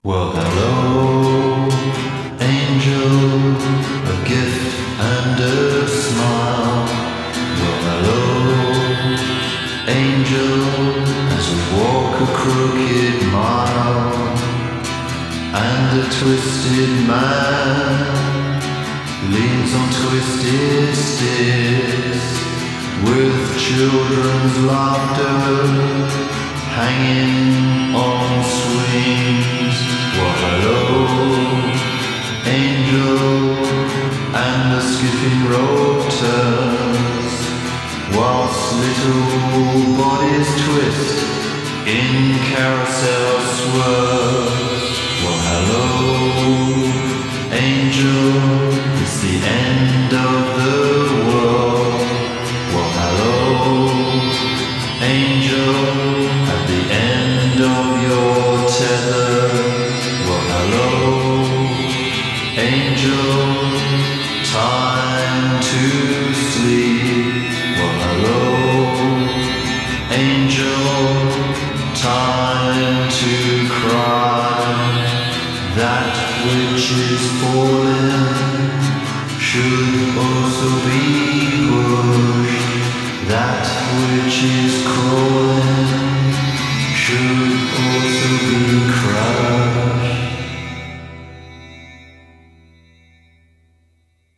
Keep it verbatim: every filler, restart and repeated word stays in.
Well, hello, angel, a gift and a smile. Well, hello, angel, as we walk a crooked mile. And a twisted man leans on twisted sticks, with children's laughter hanging on swings. Well, hello, angel, and the skipping rope turns, whilst little bodies twist in carousel swerves. Well, hello, angel, it's the end of the world. Well, hello, angel, at the end of your tether. Well, hello, angel, time to sleep. Well, hello, angel, time to cry. That which is fallen should also be pushed. That which is crawling